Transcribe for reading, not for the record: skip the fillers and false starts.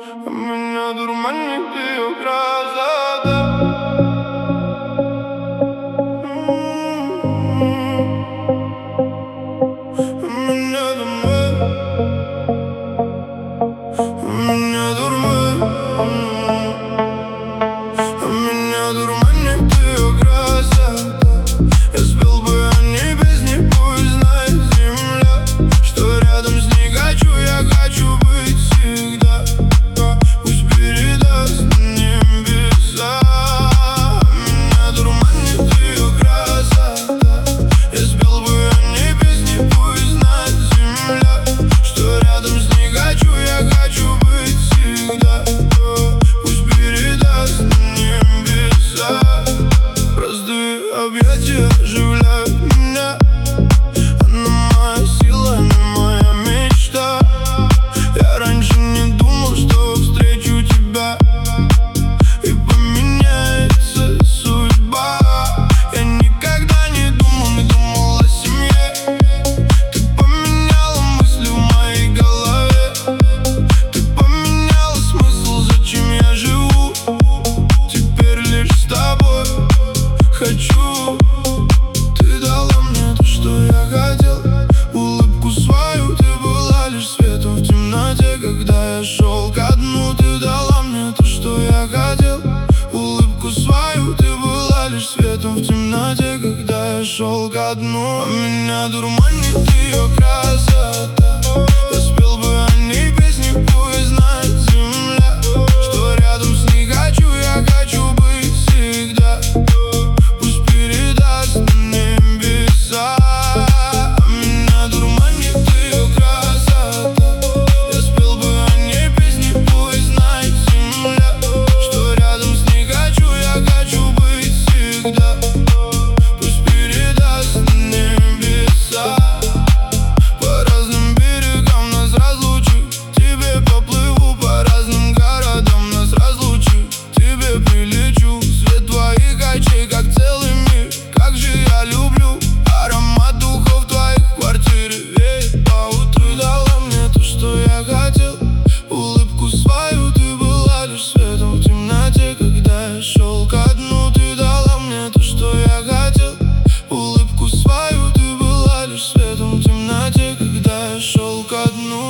Меня дурманит ее красота. Меня дурманит ее красота. Я спел бы о небе, с ней пусть знает земля, что рядом с ней я хочу быть всегда. Пусть передаст небеса. Меня дурманит ее красота. Я спел бы о небе, с ней пусть знает земля, что рядом с ней я хочу быть всегда. Пусть передаст небеса. Простые объятия оживляют меня. Она моя сила, она моя мечта. Я раньше не думал, что встречу тебя и поменяется судьба. Я никогда не думал о семье. Ты поменяла мысли в моей голове. Ты поменяла смысл, зачем я живу. Теперь лишь с тобой хочу. Ты дала мне то, что я хотел. Улыбку свою, ты была лишь светом в темноте. Когда я шел ко дну, ты дала мне то, что я хотел. Улыбку свою, ты была лишь светом в темноте. Когда я шел ко дну, меня дурманит ее красота. Я спел бы о ней песни, пусть знает земля, что рядом с ней я хочу быть всегда. Пусть передаст небеса. Меня дурманит ее красота. Я спел бы о ней песни, пусть знает земля, что рядом с ней я хочу быть всегда. Пусть передаст небеса. По разным берегам нас разлучит, тебе поплыву, по разным городам нас разлучит, тебе прилечу. Свет твоих очей, как целый мир. Как же я люблю аромат духов в твоих квартире. Веет по утру, дала мне то, что я хотел. Улыбку свою, ты была лишь светом в темноте. Когда я шел ко дну, ты дала мне то, что я хотел. Улыбку свою, ты была лишь светом в темноте. Когда я шел ко дну.